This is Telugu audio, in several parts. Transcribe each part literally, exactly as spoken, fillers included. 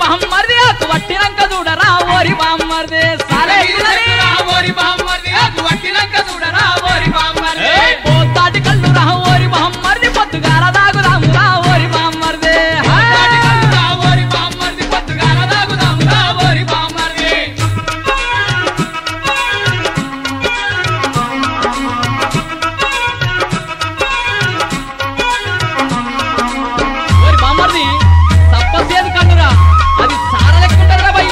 బామ్మర్ది ఆకు వట్టినంక చూడరా ఓరి బామ్మర్ది ఓరి బామ్మర్ది ఆకు వట్టినంక చూడరా ఓరి బామ్మర్ది పోతాటి కళ్ళు రా ఓరి బామ్మర్ది పొద్దుగాల దాగుదాము రా ఓరి బామ్మర్ది ఓరి బామ్మర్ది పొద్దుగాల దాగుదాము రా ఓరి బామ్మర్ది ఓరి బామ్మర్ది తప్పసేది కన్నురా అది సార లెక్కుంటారా బై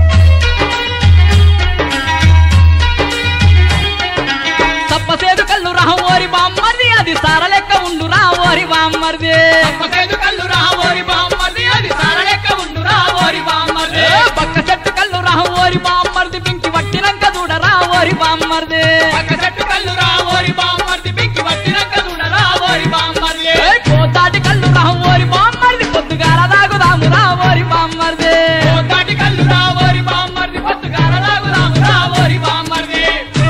తప్పసేదు కళ్ళు రా ఓరి బామ్మర్ది అది సార లెక్క ఉండురా ఓరి బామ్మర్ది తప్పసేదు కళ్ళు రా ఓరి బామ్మర్ది అది సార లెక్క ఉండురా ఓరి బామ్మర్ది పక్క చెట్టు కళ్ళు రా ఓరి బామ్మర్ది పింకి వట్టినంక చూడరా ఓరి బామ్మర్ది పక్క చెట్టు కళ్ళు రా ఓరి బామ్మర్ది పింకి వట్టినంక చూడరా ఓరి బామ్మర్ది పోతాటి కళ్ళు రా ఓరి బామ్మర్ది పొద్దుగాల దాగుదాము రా ఓరి బామ్మర్ది పోతాటి కళ్ళు రా ఓరి బామ్మర్ది పొద్దుగాల దాగుదాము రా ఓరి బామ్మర్ది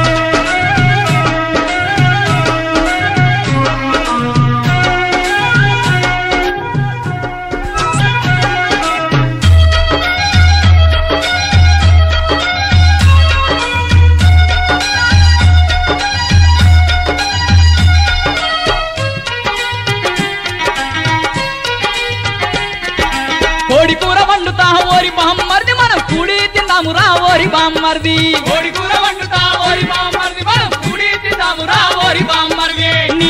కోడి కూర వండుతా ఓరి బామ్మర్ది మనం కూడి తిందాము రా ఓరి బామ్మర్ది కోడి కూర వండుతా ఓరి బామ్మర్ది మనం కూడి తిందాము రా ఓరి బామ్మర్ది నీ